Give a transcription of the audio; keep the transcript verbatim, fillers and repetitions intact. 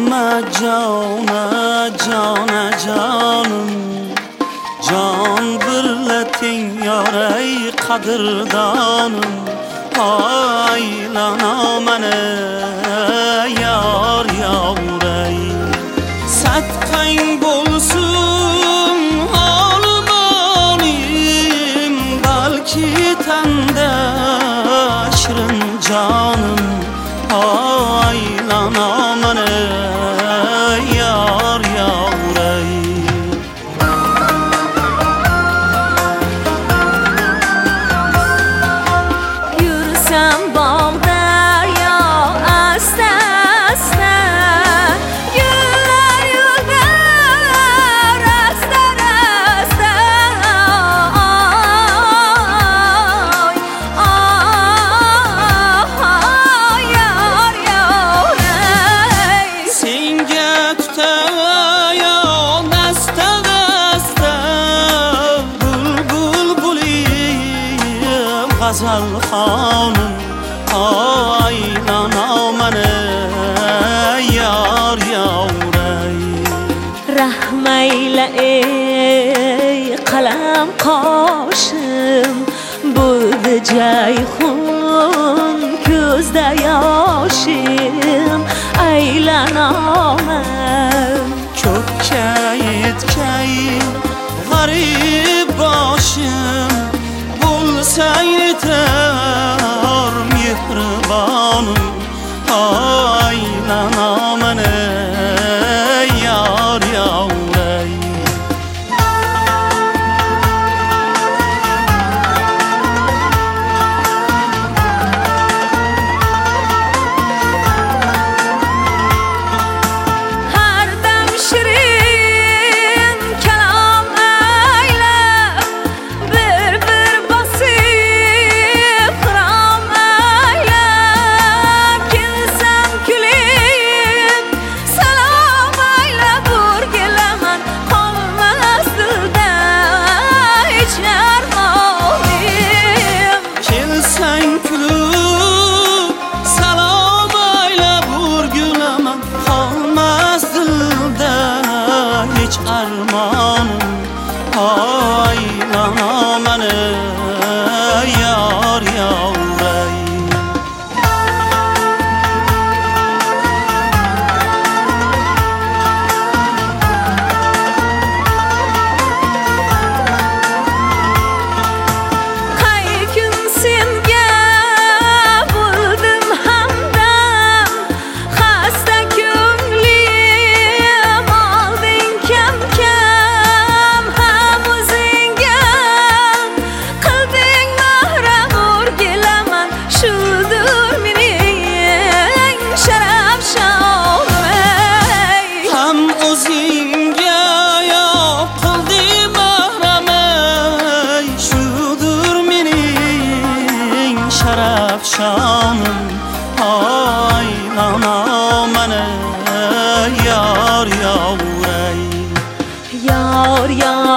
jona jona jonim jon birla teng yoray qadrdonim aylana mana yor yoray satqang bo'lsin olmonim balki tanda shirin jonim aylana mana yor yoray yursam bog'da yo asta asta gullar yulgar asta asta oy yor yoray senga tutayon asta asta bulbul bulim g'azal xonim aylana mana yor yoray rahmayla ey qalam qoshim bo'ldi jayhun ko'zda yoshim aylanaman ko'kka yetkay g'arib boshim bo'lsang yetar mehribonim aylana mana yor yoray har dam shirin kalom aylab bir bir bosib qirom aylab kelsam kulib salom aylab o'rgilaman qolmas dilda hech armonim kelsang kulib salom aylab o'rgulaman qolmas dilda hech armonim aylana mana yor yoray qay kun senga bo'ldim hamdam xasta ko'nglim olding kam kam ham o'zingga qilding mahram o'rgilaman shudur mening sharaf shonim ham o'zingga yoqildi mahramay shudur mening sharaf shonim aylana mana yor yoray yor yor